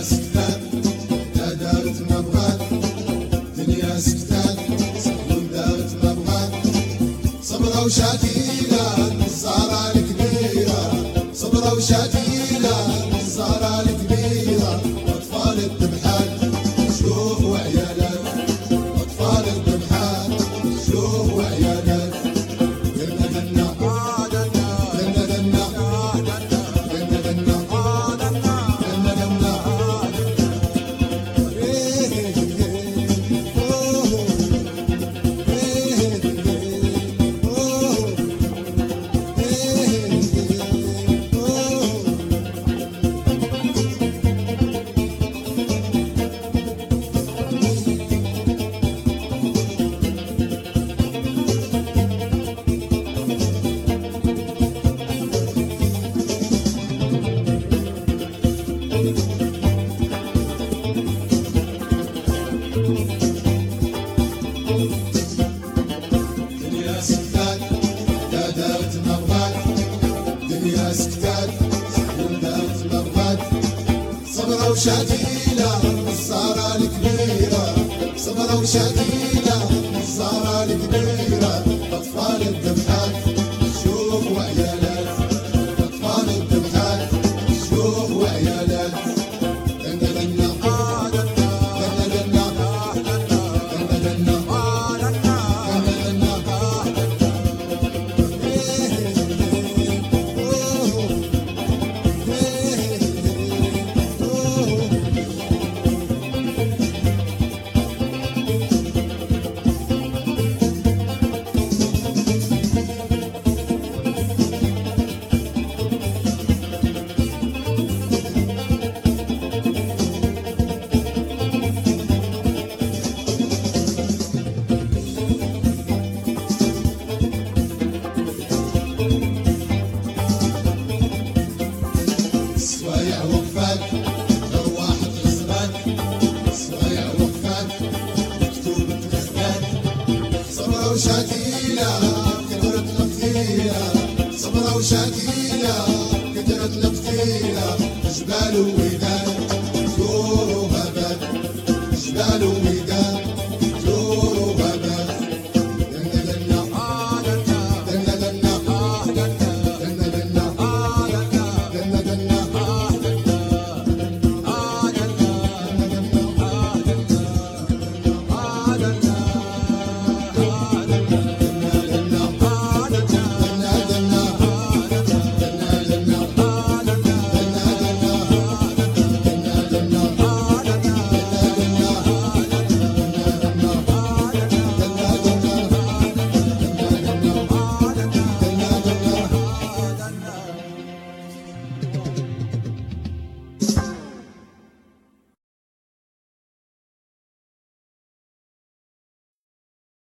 سكتات لا دارت ما بغات، دنيا سكتات سكون دارت ما بغات. صبرة وشاكيلة الزهرة الكبيرة، صبرة وشاكيلة الزهرة الكبيرة. أطفال الذبحات شوف وعيالات، أطفال الذبحات شوف وعيالات. دنا دنا دنا دنا دنا دنا دنا دنيا سكتات لا دارت ما بغات، دنيا سكتات سكون دارت ما بغات. صبرة وشاكيلة الزهرة الكبيرة، صبرة وشاكيلة الزهرة الكبيرة. أطفال الذبحات شوف وعيالات، أطفال الذبحات شوف وعيالات. دنا دنا دنا دنا دنا دنا صوايع وقفات أرواح الزمان، صوايع وقفات مكتوب الكذبات. صبرة وشاكيلة كثرت القتيلة، صبرة وشاكيلة كثرت القتيلة. جبال وودان زوروا هبات، جبال